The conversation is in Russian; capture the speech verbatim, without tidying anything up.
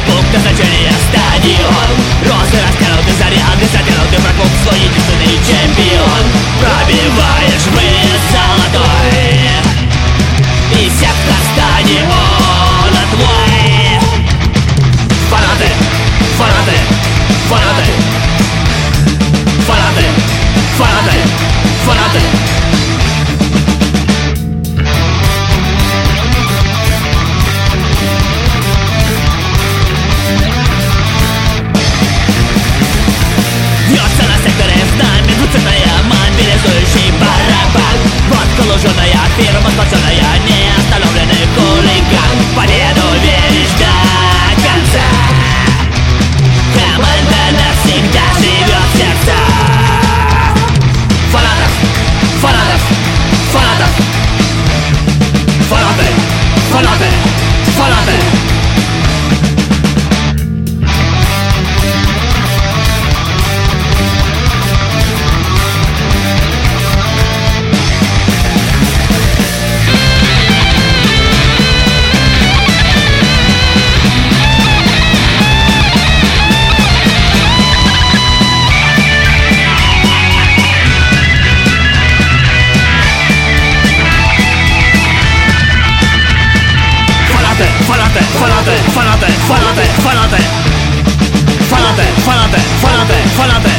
пункт назначения стадион. Розы растянуты, заряды затянуты, врагов свой единственный чемпион. Пробиваешь вылез золотой, и сектор стадиона твой. Фанаты, фанаты, фанаты, фанаты, фанаты, фанаты. Бьется на секторе знамя, двуцветная мобилизующий барабан. Вот колуженная фирма, сплоченная, не остановленный хулиган. Победу веришь до конца, команда навсегда живет в сердцах фанатов, фанатов, фанатов. Фанаты, фанаты, фанаты. Фанаты, фанаты, фанаты, фанаты, фанаты, фанаты, фанаты, фанаты, фанаты.